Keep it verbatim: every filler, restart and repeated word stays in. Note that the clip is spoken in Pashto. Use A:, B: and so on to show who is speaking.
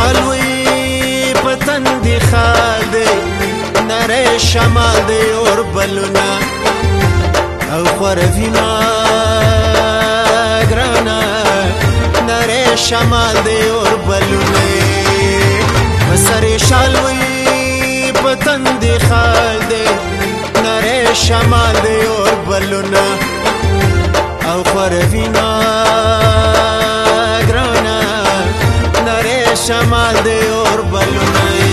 A: شالوی پتن دی خال دی نره شمال دی اور بلونا او خورفینا گرانا نره شمال دی اور بلونا بسر شالوی پتن دی خال دی نره شمال دی اور بلونا او خورفینا گرانا نره شمال دی اور بلونا